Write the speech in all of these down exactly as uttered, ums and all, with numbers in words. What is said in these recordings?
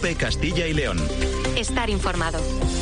COPE Castilla y León. Estar informado.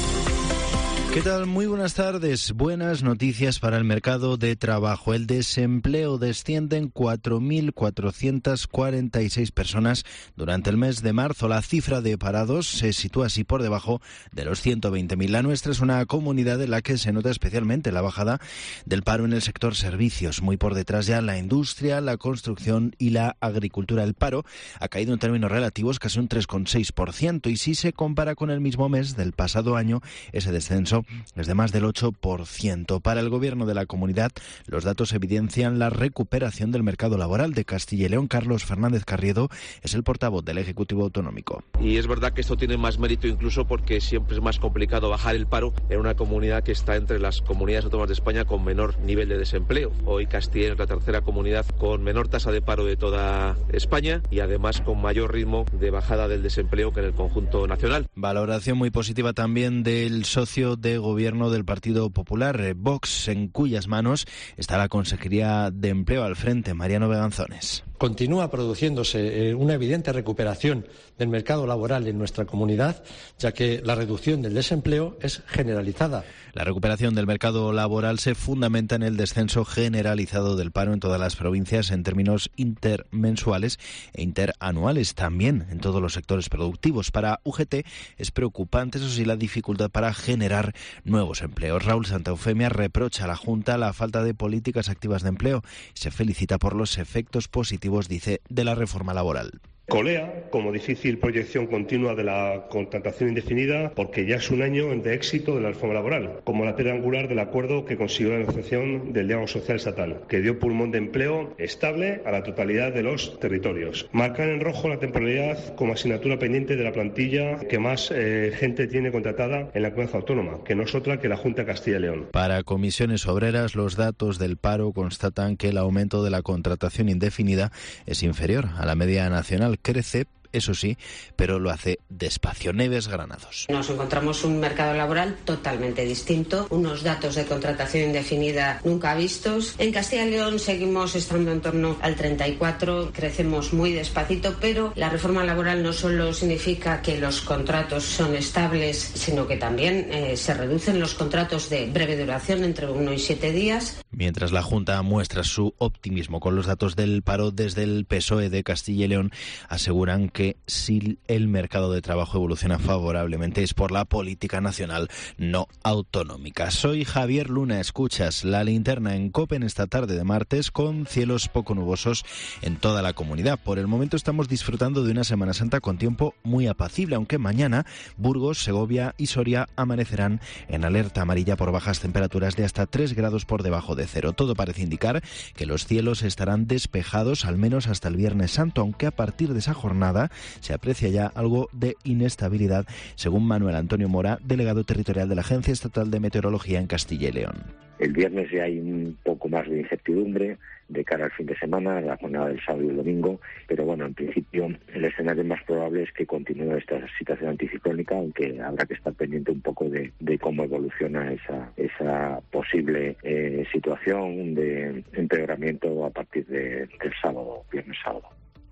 ¿Qué tal? Muy buenas tardes. Buenas noticias para el mercado de trabajo. El desempleo desciende en cuatro mil cuatrocientas cuarenta y seis personas durante el mes de marzo. La cifra de parados se sitúa así por debajo de los ciento veinte mil. La nuestra es una comunidad en la que se nota especialmente la bajada del paro en el sector servicios. Muy por detrás ya la industria, la construcción y la agricultura. El paro ha caído en términos relativos casi un tres coma seis por ciento y si se compara con el mismo mes del pasado año, ese descenso es de más del ocho por ciento. Para el gobierno de la comunidad, los datos evidencian la recuperación del mercado laboral de Castilla y León. Carlos Fernández Carriedo es el portavoz del Ejecutivo Autonómico. Y es verdad que esto tiene más mérito incluso porque siempre es más complicado bajar el paro en una comunidad que está entre las comunidades autónomas de España con menor nivel de desempleo. Hoy Castilla y León es la tercera comunidad con menor tasa de paro de toda España y además con mayor ritmo de bajada del desempleo que en el conjunto nacional. Valoración muy positiva también del socio de gobierno del Partido Popular, Vox, en cuyas manos está la Consejería de Empleo al frente, Mariano Beganzones. Continúa produciéndose una evidente recuperación del mercado laboral en nuestra comunidad, ya que la reducción del desempleo es generalizada. La recuperación del mercado laboral se fundamenta en el descenso generalizado del paro en todas las provincias en términos intermensuales e interanuales, también en todos los sectores productivos. Para U G T es preocupante, eso sí, la dificultad para generar nuevos empleos. Raúl Santaeufemia reprocha a la Junta la falta de políticas activas de empleo y se felicita por los efectos positivos, dice, de la reforma laboral. Colea como difícil proyección continua de la contratación indefinida porque ya es un año de éxito de la reforma laboral, como la piedra angular del acuerdo que consiguió la negociación del diálogo social estatal, que dio pulmón de empleo estable a la totalidad de los territorios. Marcar en rojo la temporalidad como asignatura pendiente de la plantilla que más eh, gente tiene contratada en la comunidad autónoma, que no es otra que la Junta de Castilla y León. Para Comisiones Obreras, los datos del paro constatan que el aumento de la contratación indefinida es inferior a la media nacional. Crece, eso sí, pero lo hace despacio. Neves Granados. Nos encontramos un mercado laboral totalmente distinto, unos datos de contratación indefinida nunca vistos. En Castilla y León seguimos estando en torno al treinta y cuatro, crecemos muy despacito, pero la reforma laboral no solo significa que los contratos son estables, sino que también eh, se reducen los contratos de breve duración entre uno y siete días. Mientras la Junta muestra su optimismo con los datos del paro, desde el P S O E de Castilla y León aseguran que si el mercado de trabajo evoluciona favorablemente es por la política nacional, no autonómica. Soy Javier Luna, escuchas La Linterna en COPE en esta tarde de martes con cielos poco nubosos en toda la comunidad. Por el momento estamos disfrutando de una Semana Santa con tiempo muy apacible, aunque mañana Burgos, Segovia y Soria amanecerán en alerta amarilla por bajas temperaturas de hasta tres grados por debajo de cero. Todo parece indicar que los cielos estarán despejados al menos hasta el Viernes Santo, aunque a partir de esa jornada se aprecia ya algo de inestabilidad, según Manuel Antonio Mora, delegado territorial de la Agencia Estatal de Meteorología en Castilla y León. El viernes ya hay un poco más de incertidumbre de cara al fin de semana, la jornada del sábado y el domingo, pero bueno, en principio el escenario más probable es que continúe esta situación anticiclónica, aunque habrá que estar pendiente un poco de, de cómo evoluciona esa, esa posible eh, situación de empeoramiento a partir de, del sábado, viernes sábado.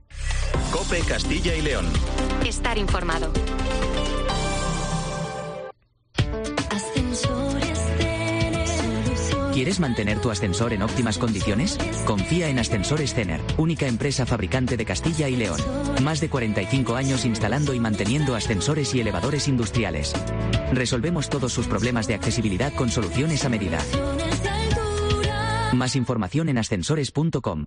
COPE Castilla y León. Estar informado. ¿Quieres mantener tu ascensor en óptimas condiciones? Confía en Ascensores Cener, única empresa fabricante de Castilla y León. Más de cuarenta y cinco años instalando y manteniendo ascensores y elevadores industriales. Resolvemos todos sus problemas de accesibilidad con soluciones a medida. Más información en ascensores punto com.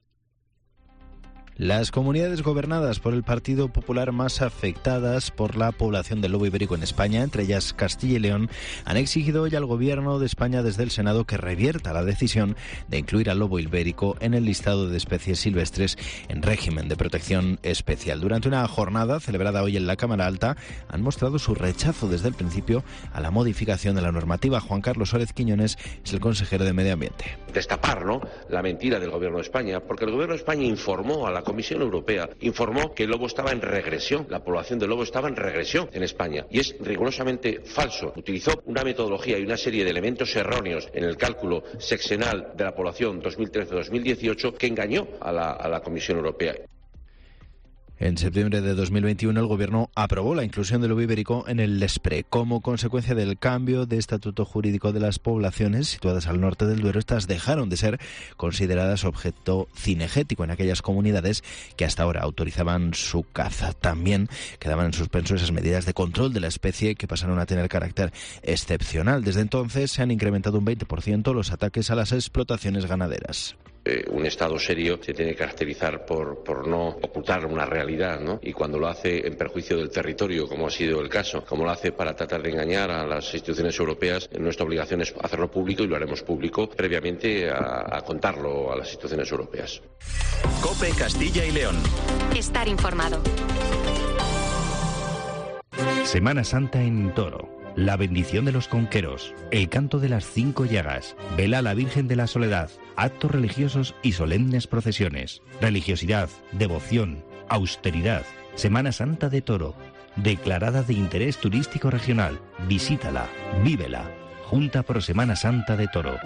Las comunidades gobernadas por el Partido Popular más afectadas por la población del lobo ibérico en España, entre ellas Castilla y León, han exigido hoy al Gobierno de España desde el Senado que revierta la decisión de incluir al lobo ibérico en el listado de especies silvestres en régimen de protección especial. Durante una jornada celebrada hoy en la Cámara Alta, han mostrado su rechazo desde el principio a la modificación de la normativa. Juan Carlos Suárez Quiñones es el consejero de Medio Ambiente. Destapar, ¿no?, la mentira del Gobierno de España, porque el Gobierno de España informó a la Comisión Europea, informó que el lobo estaba en regresión, la población del lobo estaba en regresión en España, y es rigurosamente falso. Utilizó una metodología y una serie de elementos erróneos en el cálculo sexenal de la población dos mil trece dos mil dieciocho que engañó a la, a la Comisión Europea. En septiembre de dos mil veintiuno el Gobierno aprobó la inclusión del lobo ibérico en el LESPRE. Como consecuencia del cambio de estatuto jurídico de las poblaciones situadas al norte del Duero, estas dejaron de ser consideradas objeto cinegético en aquellas comunidades que hasta ahora autorizaban su caza. También quedaban en suspenso esas medidas de control de la especie que pasaron a tener carácter excepcional. Desde entonces se han incrementado un veinte por ciento los ataques a las explotaciones ganaderas. Eh, un Estado serio se tiene que caracterizar por, por no ocultar una realidad, ¿no? Y cuando lo hace en perjuicio del territorio, como ha sido el caso, como lo hace para tratar de engañar a las instituciones europeas, nuestra obligación es hacerlo público y lo haremos público previamente a, a contarlo a las instituciones europeas. COPE Castilla y León. Estar informado. Semana Santa en Toro. La bendición de los conqueros, el canto de las cinco llagas, vela a la Virgen de la Soledad, actos religiosos y solemnes procesiones, religiosidad, devoción, austeridad. Semana Santa de Toro, declarada de interés turístico regional. Visítala, vívela. Junta por Semana Santa de Toro.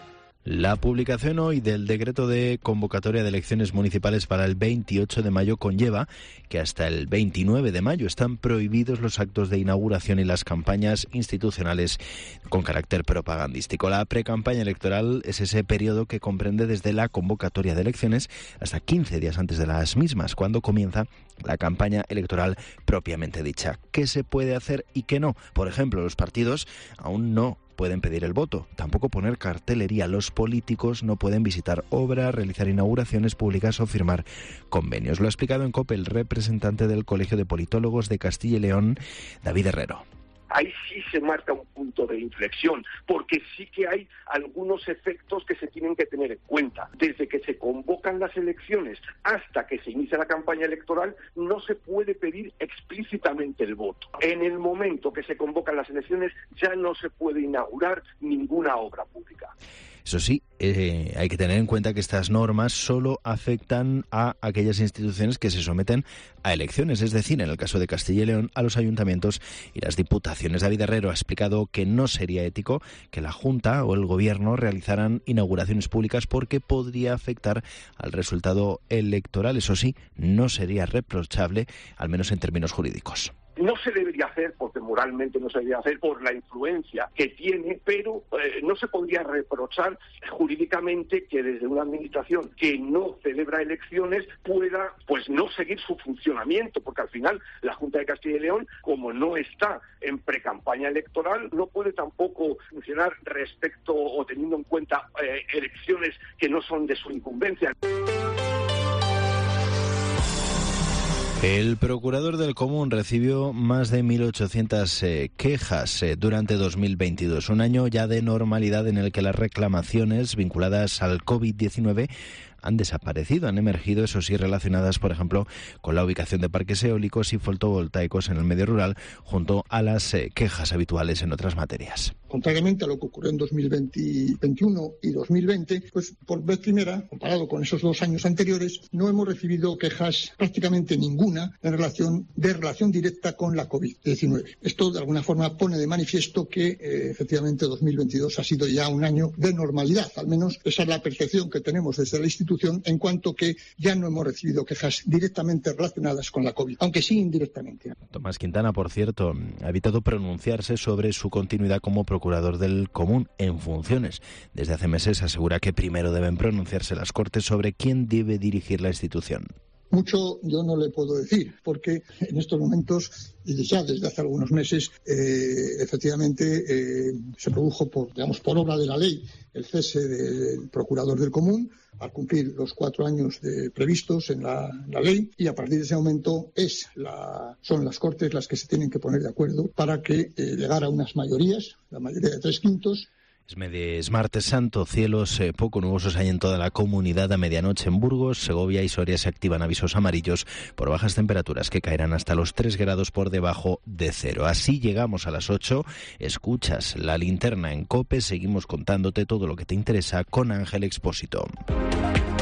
La publicación hoy del decreto de convocatoria de elecciones municipales para el veintiocho de mayo conlleva que hasta el veintinueve de mayo están prohibidos los actos de inauguración y las campañas institucionales con carácter propagandístico. La precampaña electoral es ese periodo que comprende desde la convocatoria de elecciones hasta quince días antes de las mismas, cuando comienza la campaña electoral propiamente dicha. ¿Qué se puede hacer y qué no? Por ejemplo, los partidos aún no pueden pedir el voto, tampoco poner cartelería. Los políticos no pueden visitar obras, realizar inauguraciones públicas o firmar convenios. Lo ha explicado en COPE el representante del Colegio de Politólogos de Castilla y León, David Herrero. Ahí sí se marca un punto de inflexión, porque sí que hay algunos efectos que se tienen que tener en cuenta. Desde que se convocan las elecciones hasta que se inicia la campaña electoral, no se puede pedir explícitamente el voto. En el momento que se convocan las elecciones, ya no se puede inaugurar ninguna obra pública. Eso sí, eh, hay que tener en cuenta que estas normas solo afectan a aquellas instituciones que se someten a elecciones, es decir, en el caso de Castilla y León, a los ayuntamientos y las diputaciones. David Herrero ha explicado que no sería ético que la Junta o el Gobierno realizaran inauguraciones públicas porque podría afectar al resultado electoral. Eso sí, no sería reprochable, al menos en términos jurídicos. No se debería hacer, porque moralmente no se debería hacer por la influencia que tiene, pero eh, no se podría reprochar jurídicamente que desde una administración que no celebra elecciones pueda pues no seguir su funcionamiento, porque al final la Junta de Castilla y León, como no está en precampaña electoral, no puede tampoco funcionar respecto o teniendo en cuenta eh, elecciones que no son de su incumbencia. El procurador del Común recibió más de mil ochocientas eh, quejas eh, durante dos mil veintidós, un año ya de normalidad en el que las reclamaciones vinculadas al covid diecinueve han desaparecido, han emergido, eso sí, relacionadas, por ejemplo, con la ubicación de parques eólicos y fotovoltaicos en el medio rural, junto a las eh, quejas habituales en otras materias. Contrariamente a lo que ocurrió en dos mil veintiuno y dos mil veinte, pues por vez primera, comparado con esos dos años anteriores, no hemos recibido quejas prácticamente ninguna en relación de relación directa con la covid diecinueve. Esto, de alguna forma, pone de manifiesto que, eh, efectivamente, dos mil veintidós ha sido ya un año de normalidad. Al menos esa es la percepción que tenemos desde la institución, en cuanto que ya no hemos recibido quejas directamente relacionadas con la COVID, aunque sí indirectamente. Tomás Quintana, por cierto, ha evitado pronunciarse sobre su continuidad como procurador del Común en funciones. Desde hace meses asegura que primero deben pronunciarse las Cortes sobre quién debe dirigir la institución. Mucho yo no le puedo decir, porque en estos momentos, y ya desde hace algunos meses, eh, efectivamente eh, se produjo por, digamos, por obra de la ley el cese del procurador del Común al cumplir los cuatro años de, previstos en la, la ley, y a partir de ese momento es la, son las Cortes las que se tienen que poner de acuerdo para que eh, llegar a unas mayorías, la mayoría de tres quintos. Es, es martes santo, cielos eh, poco nubosos hay en toda la comunidad. A medianoche en Burgos, Segovia y Soria se activan avisos amarillos por bajas temperaturas que caerán hasta los tres grados por debajo de cero. Así llegamos a las ocho, escuchas la linterna en COPE, seguimos contándote todo lo que te interesa con Ángel Expósito.